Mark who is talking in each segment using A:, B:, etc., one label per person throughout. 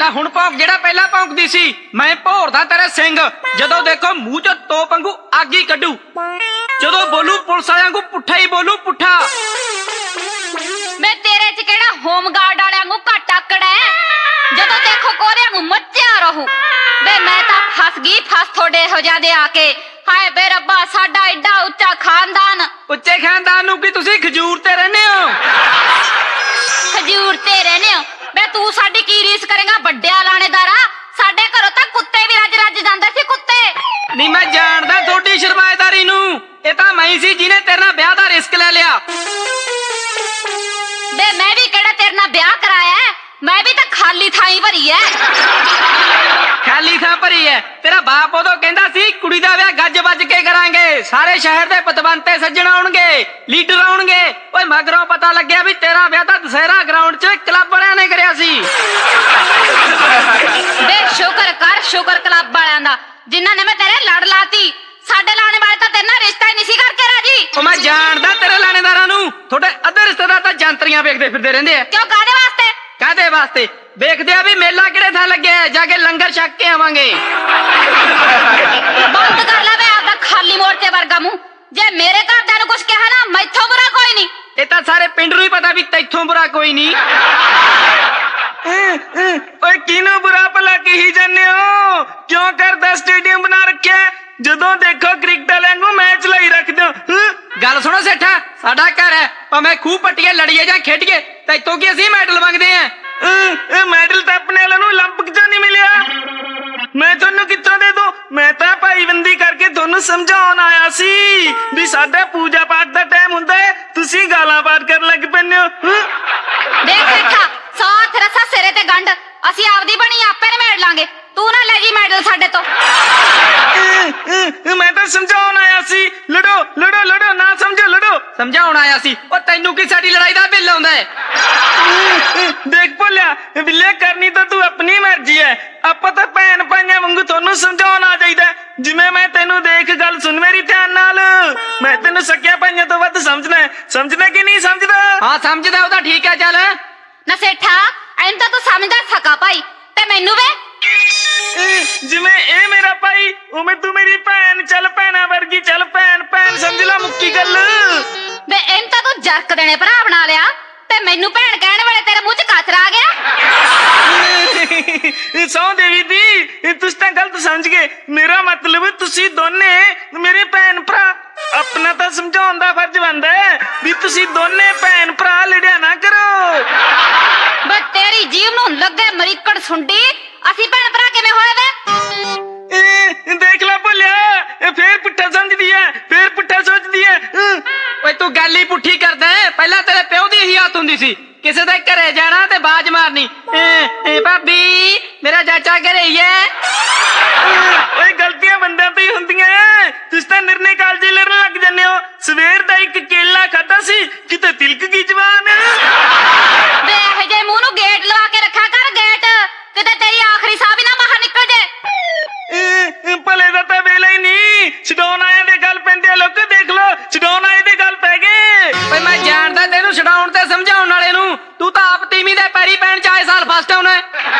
A: ना हुण भौंक जेड़ा पहला भौंकदी सी मैं भोरदा तेरे सिंग जदों देखो मूंह चों तोप वांगू अग ही कड्डू जदों बोलू पुलिस वालियां वांगू पुट्ठा ही बोलू पुट्ठा
B: मैं तेरे च केड़ा होमगार्ड वालियां वांगू घट आकड़ है जदों देखो कोहरे वांगू मच्चिया रहू वे मैं तां फस गई फस थोड़े हो जादे आके हाय बे रब्बा साडा एडा उच्चा खानदान
A: उच्चे खानदान नूं की तुसीं खजूर ते रहने हो
B: खजूर ते रहने हो बे तू साडी की रीस करेगा बड्डिया लाणेदारा साडे घरों तां कुत्ते भी रज रज जांदे सी कुत्ते
A: नहीं मैं जानदा थोड़ी शर्माएदारी नूं ये तां मैं सी जिने तेरे नाल ब्याह दा रिस्क ले लिया
B: बे मैं भी केड़ा तेरे नाल ब्याह कराया है मैं भी तां खाली थाई भरी है
A: खाली थां भरी है तेरा बाप उदों कहंदा सी कुड़ी दा ब्याह गज बज के करांगे सारे शहर दे पतवंते सज्जण आउणगे लीडर आउणगे ओए मगरों पता लग्या भी तेरा ब्याह तां दशहरा ग्राउंड च क्लब वालियां ने करिया सी
B: बे शुकर क्लब वालियां दा जिन्हां ने मैं तेरे लड़ लाती साडे लाने वाले तां तेरे नाल रिश्ता ही नहीं सी करके राजी
A: ओ मैं जानदा तेरे लाणेदारां नूं थोड़े अद्धे रिश्तेदार तां जंतरियां वेखदे फिरदे रहिंदे आ
B: क्यों कादे वास्ते
A: कादे वास्ते वेखदे आ भी मेला किहड़े थां लग्या है जाके लंगर छक के आवांगे
B: बंद कर ले बे आपदा खाली मोर्चे वर्गा मुंह जे मेरे घरदियां नूं कुछ कहा ना मैथों बुरा कोई नहीं
A: ये तां सारे पिंड नूं ही पता भी तैथों बुरा कोई नहीं ओए किनू बुरा भला कही जाने हो क्यों करदा स्टेडियम बना रखिया जदों देखो क्रिकेट वालियां नूं मैच लाई रखदे हो गल सुनो सेठा साडा घर है भावें खूह पट्टिए लड़िए जां खेडिए तैथों की असीं मैडल मंगदे आ मैडल तां अपने वालों नूं ओलंपिक च नहीं मिलिया मैं तुहानूं कित्थों दे दूं मैं तां भाईबंदी करके तुहानूं समझाउण आया सी भी साडा पूजा पाठ दा टाइम हुंदा है तुसीं गालां पाठ करन लग पैंदे हो
B: देख सेठा साथ रसा सिरे ते गंढ असीं आपदी बणी आपे निमेड़ लांगे तू ना ले जी मैडल साडे तो
A: मैं तो समझाउण आया सी लड़ो लड़ो लड़ो ना समझो लड़ो समझाउण आया सी ओ तैनूं की साडी लड़ाई दा बिल आउंदा है देख भोलिया बिल्ले करनी तो तू अपनी मर्जी है ਆਪਾਂ ਤਾਂ ਭੈਣ ਭਾਈਆਂ ਵਾਂਗੂ ਤੁਹਾਨੂੰ ਸਮਝਾਉਣ ਆ ਜਾਈਦਾ ਜਿਵੇਂ ਮੈਂ ਤੈਨੂੰ ਦੇਖ ਗੱਲ ਸੁਣ ਮੇਰੀ ਧਿਆਨ ਨਾਲ ਮੈਂ ਤੈਨੂੰ ਸਕਿਆ ਭਾਈਆਂ ਤੋਂ ਵੱਧ ਸਮਝਣਾ ਕਿ ਨਹੀਂ ਸਮਝਦਾ ਹਾਂ ਸਮਝਦਾ ਉਹਦਾ ਠੀਕ ਹੈ ਚੱਲ
B: ਨਾ ਸੇਠਾ ਐਂ ਤਾਂ ਤੂੰ ਸਮਝਦਾ ਸਕਾ ਭਾਈ ਤੇ ਮੈਨੂੰ ਵੇ
A: ਜਿਵੇਂ ਇਹ ਮੇਰਾ ਭਾਈ ਉਵੇਂ ਤੂੰ ਮੇਰੀ ਭੈਣ ਚੱਲ ਭੈਣਾ ਵਰਗੀ ਚੱਲ ਭੈਣ ਸਮਝ ਲੈ ਮੁੱਕੀ ਗੱਲ
B: ਵੇ ਐਂ ਤਾਂ ਤੂੰ ਜਰਕ ਦੇਣੇ ਭਰਾ ਬਣਾ ਲਿਆ ਤੇ ਮੈਨੂੰ ਭੈਣ ਕਹਿਣ ਵੇਲੇ ਤੇਰੇ ਮੂੰਹ 'ਚ ਕਾਚਰਾ ਆ ਗਿਆ
A: ਸੌ ਦੇਵੀ ਦੀ ਤੁਸੀਂ ਤਾਂ ਗਲਤ ਸਮਝ ਗਏ ਮੇਰਾ ਮਤਲਬ ਤੁਸੀਂ ਦੋਨੇ ਮੇਰੇ ਭੈਣ ਭਰਾ अपना तो समझाउण दा फर्ज बनदा है भी तुसी दोने भैन भरा लड़िया ना करो
B: बस तेरी जीव नूं लगे मरीकड़ सुंडी असी भैन भरा किवें होए वे
A: देख ला भुलिया फिर पुट्ठा समझदी है फिर पुट्ठा सोचदी है ओए तू गल ही पुट्ठी करदा है पहला तेरे प्यो दी ही आदत हुंदी सी किसे दे घरे जाना ते बाज मारनी भाभी मेरा चाचा घरे ही है ओए गलतियां बंदे तो ही हुंदियां तुस तां निर्णय कालजे लड़न लग जन्ने हो सवेर दा एक केला खादा सी किते तिलक की जवान
B: वे ए जे मुंह नूं गेट लगा के रखा कर गेट किते तेरी आखिरी साह भी ना बाहर निकल जे
A: भले दा तां वेला ही नहीं छडौण आए दे गल पैंदे लोक देख लो छडौण आए दे गल पै गए ओए मैं जानदा तैनूं छडौण ते समझाउण वाले नूं तू तां आप तीवीं दे पैरी पैण च आए साल फस्ट आउणा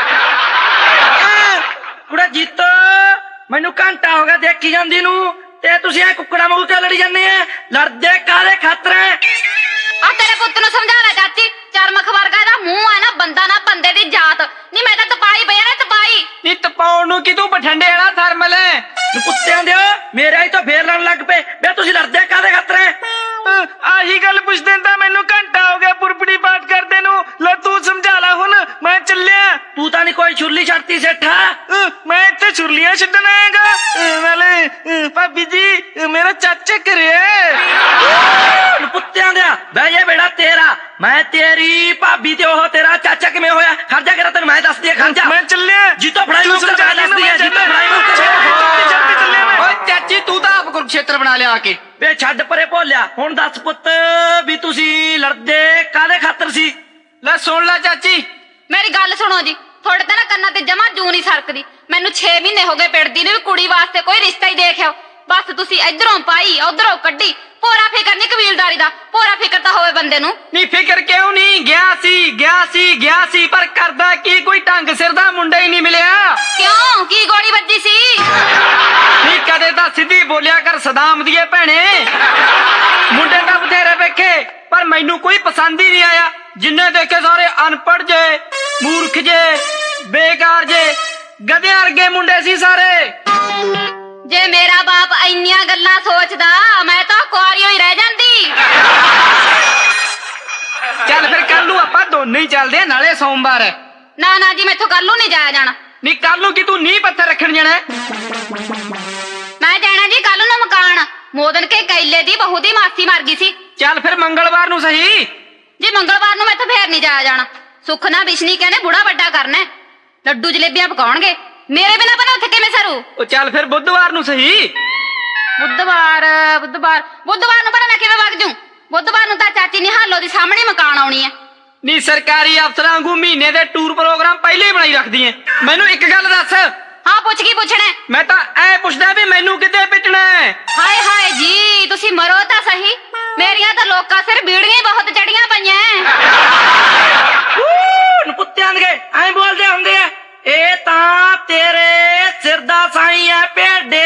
A: कुड़ा जीतो मैनू घंटा हो गया देखी जांदी नू ते तुसीं ऐ कुकड़ा वांगू ते लड़ी जांदे आ लड़दे काहदे खातर
B: आ तेरे पुੱਤ ਨੂੰ ਸਮਝਾ ਲੈ ਚਾਚੀ ਚਰਮਖ ਵਰਗਾ ਇਹਦਾ ਮੂੰਹ ਆ ਨਾ ਬੰਦਾ ਨਾ ਬੰਦੇ ਦੀ ਜਾਤ ਨਹੀਂ ਮੈਂ ਤਾਂ ਤਪਾਈ ਪਈ ਨਾ ਤਪਾਈ
A: ਨੀ ਤਪਾਉਣ ਨੂੰ ਕੀ ਤੂੰ ਬਠੰਡੇ ਵਾਲਾ ਥਰਮਲ ਕੁੱਤਿਆਂ ਦਿਓ ਮੇਰਾ ਹੀ ਤਾਂ ਫੇਰ ਲੜਨ ਲੱਗ ਪਏ ਬੇ ਤੁਸੀਂ ਲੜਦੇ ਕਾਹਦੇ ਖਾਤਰ ਆਹੀ ਗੱਲ ਪੁੱਛਦੇ ਤਾਂ ਮੈਨੂੰ ਘੰਟਾ ਹੋ ਗਿਆ ਪੁਰਪੜੀ ਪਾਠ ਕਰਦੇ ਨੂੰ ਲੈ ਤੂੰ ਸਮਝਾ ਲੈ ਹੁਣ ਮੈਂ ਚੱਲਿਆ ਤੂੰ ਤਾਂ ਨਹੀਂ ਕੋਈ ਛੁਰਲੀ ਛੱਡਤੀ ਸੇਠਾ ਮੈਂ ਇੱਥੇ ਛੁਰਲੀਆਂ ਛੱਡਣ ਆਏਗਾ ਨਾਲੇ ਭਾਬੀ ਜੀ ਮੇਰਾ ਚਾਚਾ ਘਰੇ ਹੈ ਕੁੱਤਿਆਂ ਦਿਆ ਬਈ ਇਹ ਬੇੜਾ ਤੇਰਾ ਮੈਂ ਤੇਰੀ ਭਾਬੀ ਤੇ ਉਹ ਤੇਰਾ ਚਾਚਾ ਕਿਵੇਂ ਹੋਇਆ ਖਰਜਾ ਕਰਾ ਤੈਨੂੰ ਮੈਂ ਦੱਸਦੀ ਆ ਖਰਜਾ ਮੈਂ ਚੱਲਿਆ ਜੀਤੋ ਫੜਾਈ ਨੂੰ ਸਮਝਾ ਦੱਸਦੀ ਆ ਜੀਤੋ ਫੜਾਈ ਨੂੰ ਓਏ ਚਾਚੀ ਤੂੰ ਤਾਂ ਆਪ ਕੁਰਕਸ਼ੇਤਰ ਬਣਾ ਲਿਆ ਆ ਕੇ ਵੇ ਛੱਡ ਪਰੇ ਭੋਲਿਆ ਹੁਣ ਦੱਸ ਪੁੱਤ ਵੀ ਤੁਸੀਂ ਲੜਦੇ ਕਾਹਦੇ ਖਾਤਰ ਸੀ ਲੈ ਸੁਣ ਲੈ ਚਾਚੀ
B: ਮੇਰੀ ਗੱਲ ਸੁਣੋ ਜੀ ਥੋੜੇ ਤੇ ਨਾ ਕੰਨਾਂ ਤੇ ਜਮਾ ਜੂ ਨਹੀਂ ਸਰਕਦੀ ਮੈਨੂੰ 6 ਮਹੀਨੇ ਹੋ ਗਏ ਪਿੜਦੀ ਨੇ ਵੀ ਕੁੜੀ ਵਾਸਤੇ ਕੋਈ ਰਿਸ਼ਤਾ ਹੀ ਦੇਖਿਓ ਬਸ ਤੁਸੀਂ ਇਧਰੋਂ ਪਾਈ ਉਧਰੋਂ ਕੱਢੀ ਪੂਰਾ ਫਿਕਰ ਨਹੀਂ ਕਬੀਰ ਕਬੀਲਦਾਰੀ ਦਾ ਪੂਰਾ ਫਿਕਰ ਤਾਂ ਹੋਵੇ ਬੰਦੇ ਨੂੰ।
A: ਨਹੀਂ ਫਿਕਰ ਕਿਉਂ ਨਹੀਂ, ਗਿਆ ਸੀ ਪਰ ਕਰਦਾ ਕੀ, ਕੋਈ ਢੰਗ ਸਿਰ ਦਾ ਮੁੰਡਾ ਹੀ ਨਹੀਂ ਮਿਲਿਆ।
B: ਕਿਉਂ, ਕੀ ਗੋਲੀ ਵੱਜੀ ਸੀ?
A: ਨਹੀਂ ਕਦੇ ਤਾਂ ਸਿੱਧੀ ਬੋਲਿਆ ਕਰ ਸਦਾਮ ਦੀਏ ਭੈਣੇ। ਮੁੰਡੇ ਤਾਂ ਬਥੇਰੇ ਵੇਖੇ ਪਰ ਮੈਨੂੰ ਕੋਈ ਪਸੰਦ ਹੀ ਨਹੀਂ ਆਇਆ। ਜਿੰਨੇ ਦੇਖੇ ਸਾਰੇ ਅਨਪੜ੍ਹ ਜੇ, ਮੂਰਖ ਜੇ, ਬੇਕਾਰ ਜੇ, ਗਧਿਆਂ ਵਰਗੇ ਮੁੰਡੇ ਸੀ ਸਾਰੇ।
B: ਜੇ ਮੇਰਾ ਬਾਪ ਇੰਨੀਆਂ ਗੱਲਾਂ ਸੋਚਦਾ ਮੈਂ ਤਾਂ ਕੁਆਰੀਓ ਹੀ ਰਹਿ ਜਾਂਦੀ।
A: ਚੱਲ ਫਿਰ ਕੱਲ ਨੂੰ ਆਪਾਂ ਦੋਨੇ ਹੀ ਚੱਲਦੇ ਆ, ਨਾਲੇ ਸੋਮਵਾਰ ਹੈ।
B: ਨਾ ਜੀ ਮੈਥੋਂ ਕੱਲ ਨੂੰ ਨਹੀਂ ਜਾਇਆ ਜਾਣਾ।
A: ਨਹੀਂ ਕੱਲ ਨੂੰ ਕੀ ਤੂੰ ਨੀਂਹ ਪੱਥਰ ਰੱਖਣ ਜਾਣਾ?
B: ਮੈਂ ਜਾਣਾ ਜੀ ਕੱਲ ਨੂੰ ਮਕਾਨ। ਮੋਦਨ ਕੇ ਕੈਲੇ ਦੀ ਬਹੂ ਦੀ ਮਾਸੀ ਮਰ ਗਈ ਸੀ।
A: ਚੱਲ ਫਿਰ ਮੰਗਲਵਾਰ ਨੂੰ ਸਹੀ।
B: ਜੀ ਮੰਗਲਵਾਰ ਨੂੰ ਮੈਥੋਂ ਫੇਰ ਨਹੀਂ ਜਾਇਆ ਜਾਣਾ। ਸੁੱਖ ਨਾ ਬਿਸ਼ਨੀ ਕਹਿੰਦੇ ਬੁੜਾ ਵੱਡਾ ਕਰਨਾ, ਲੱਡੂ ਜਲੇਬੀਆਂ ਪਕਾਉਣਗੇ, ਮੇਰੇ ਬਿਨਾਂ ਪਤਾ ਉੱਥੇ ਕਿਵੇਂ ਸਰੂ।
A: ਉਹ ਚੱਲ ਫਿਰ ਬੁੱਧਵਾਰ ਨੂੰ ਸਹੀ।
B: ਬੁੱਧਵਾਰ ਨੂੰ ਪਰ ਮੈਂ ਕਿਵੇਂ ਵਗ ਜੂ? ਬੁੱਧਵਾਰ ਨੂੰ ਤਾਂ ਚਾਚੀ ਨਿਹਾਲੋ ਦੀ ਸਾਹਮਣੇ ਮਕਾਨ ਆਉਣੀ ਹੈ।
A: ਨੀ ਸਰਕਾਰੀ ਅਫਸਰਾਂ ਵਾਂਗੂ ਮਹੀਨੇ ਦੇ ਟੂਰ ਪ੍ਰੋਗਰਾਮ ਪਹਿਲੇ ਹੀ ਬਣਾਈ ਰੱਖਦੀ ਐ। ਮੈਨੂੰ ਇੱਕ ਗੱਲ ਦੱਸ।
B: ਹਾਂ ਪੁੱਛ ਕੀ ਪੁੱਛਣਾ? ਮੈਂ
A: ਤਾਂ ਐ ਪੁੱਛਦਾ ਵੀ ਮੈਨੂੰ ਕਿੱਥੇ ਪਿੱਟਣਾ ਹੈ?
B: ਹਾਏ ਜੀ ਤੁਸੀਂ ਮਰੋ ਤਾਂ ਸਹੀ, ਮੇਰੀਆਂ ਤਾਂ ਲੋਕਾਂ ਸਿਰ ਬੀੜੀਆਂ ਹੀ ਬਹੁਤ ਚੜੀਆਂ ਪਈਆਂ।
A: ਕੁੱਤਿਆਂ ਦੇ ਐ ਬੋਲਦੇ ਹੁੰਦੇ ਆ। ਇਹ ਤਾਂ ਤੇਰੇ ਸਿਰ ਦਾ ਸਾਈਂ ਐ ਭੇਡੇ।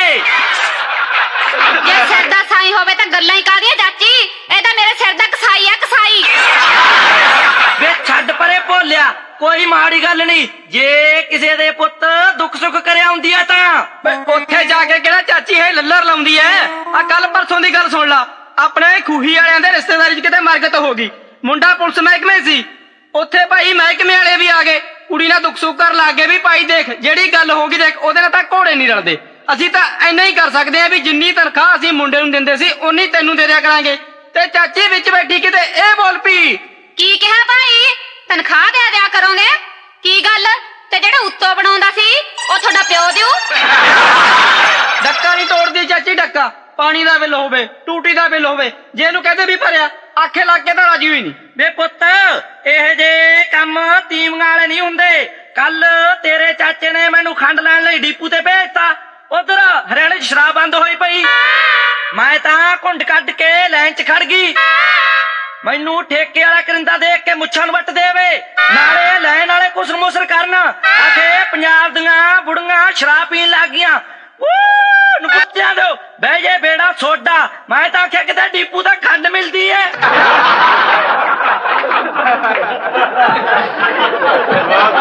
B: ਜੇ ਸਿਰ ਦਾ ਸਾਈਂ ਹੋਵੇ ਤਾਂ ਗੱਲਾਂ ਹੀ ਕਾਹਦੀਆਂ ਚਾਚੀ, ਇਹ ਤਾਂ ਮੇਰੇ ਸਿਰ ਦਾ ਕਸਾਈ ਆ, ਕਸਾਈ।
A: ਵੇ ਛੱਡ ਪਰੇ ਭੋਲਿਆ, ਕੋਈ ਮਾੜੀ ਗੱਲ ਨਹੀਂ। ਜੇ ਕਿਸੇ ਦੇ ਪੁੱਤ ਦੁੱਖ ਸੁੱਖ ਕਰਿਆ ਹੁੰਦੀ ਆ ਤਾਂ ਉੱਥੇ ਜਾ ਕੇ ਕਿਹੜਾ ਚਾਚੀ ਹੈ ਲੱਲਰ ਲਾਉਂਦੀ ਐ। ਆ ਕੱਲ ਪਰਸੋਂ ਦੀ ਗੱਲ ਸੁਣ ਲਾ। ਆਪਣੇ ਖੂਹੀ ਵਾਲਿਆਂ ਦੇ ਰਿਸ਼ਤੇਦਾਰੀ 'ਚ ਕਿਤੇ ਮਰਗਤ ਹੋ ਗਈ। ਮੁੰਡਾ ਪੁਲਿਸ ਮਹਿਕਮੇ ਸੀ, ਉੱਥੇ ਭਾਈ ਮਹਿਕਮੇ ਵਾਲੇ ਵੀ ਆ ਗਏ। ਕੁੜੀ ਨਾਲ ਦੁੱਖ ਸੁੱਖ ਕਰਨ ਲੱਗ ਗਏ ਵੀ ਭਾਈ ਦੇਖ ਜਿਹੜੀ ਗੱਲ ਹੋ ਗਈ ਦੇਖ ਉਹਦੇ ਨਾਲ ਤਾਂ ਘੋੜੇ ਨਹੀਂ ਰਲਦੇ। ਅਸੀਂ ਤਾਂ ਇੰਨਾ ਹੀ ਕਰ ਸਕਦੇ ਆ ਵੀ ਜਿੰਨੀ ਤਨਖਾਹ ਅਸੀਂ ਮੁੰਡੇ ਨੂੰ ਦਿੰਦੇ ਸੀ ਉਨੀ ਤੈਨੂੰ ਦੇ ਦਿਆ ਕਰਾਂਗੇ। ਤੇ ਚਾਚੀ ਵਿੱਚ ਬੈਠੀ ਕਿਤੇ ਇਹ ਬੋਲ ਪਈ।
B: ਕੀ ਕਿਹਾ ਭਾਈ? ਤਨਖਾਹ ਦੇ ਦਿਆ ਕਰੋਗੇ? ਕੀ ਗੱਲ? ਤੇ ਜਿਹੜਾ ਉੱਤੋਂ ਬਣਾਉਂਦਾ ਸੀ ਉਹ ਤੁਹਾਡਾ ਪਿਓ ਦਿਓ?
A: ਡੱਕਾ ਨਹੀਂ ਤੋੜਦੀ ਚਾਚੀ, ਡੱਕਾ ਪਾਣੀ ਦਾ ਬਿੱਲ ਹੋਵੇ, ਟੂਟੀ ਦਾ ਬਿੱਲ ਹੋਵੇ, ਜੇ ਇਹਨੂੰ ਕਹਦੇ ਵੀ ਭਰਿਆ ਆਖੇ ਲੱਗ ਕੇ ਤਾਂ ਰਾਜੀ ਹੋਈ ਨਹੀਂ। ਵੇ ਪੁੱਤ ਇਹ ਜੇ ਕੰਮ ਤੀਵੀਆਂ ਵਾਲੇ ਨਹੀਂ ਹੁੰਦੇ। ਕੱਲ ਤੇਰੇ ਚਾਚੇ ਨੇ ਮੈਨੂੰ ਖੰਡ ਲੈਣ ਲਈ ਡੀਪੂ ਤੇ ਭੇਜਤਾ। ਉਧਰ ਹਰਿਆਣੇ 'ਚ ਸ਼ਰਾਬ ਬੰਦ ਹੋਈ ਪਈ। ਮੈਂ ਤਾਂ ਘੁੰਡ ਕੱਢ ਕੇ ਲਾਈਨ 'ਚ ਖੜ ਗਈ। ਮੈਨੂੰ ਠੇਕੇ ਵਾਲਾ ਕਰਿੰਦਾ ਦੇਖ ਕੇ ਮੁੱਛਾਂ ਨੂੰ ਵੱਟ ਦੇਵੇ, ਨਾਲੇ ਲੈਣ ਵਾਲੇ ਕੁਸਰ ਮੁਸਰ ਕਰਨ ਆਖੇ ਪੰਜਾਬ ਦੀਆਂ ਬੁੜੀਆਂ ਸ਼ਰਾਬ ਪੀਣ ਲੱਗ ਗਈਆਂ। ਨੁਕਤਿਆਂ ਦੋ ਬਹਿ ਜੇ ਬੇੜਾ ਸੋਡਾ। ਮੈਂ ਤਾਂ ਆਖਿਆ ਕਿਤੇ ਡੀਪੂ ਦਾ ਖੰਡ ਮਿਲਦੀ ਹੈ।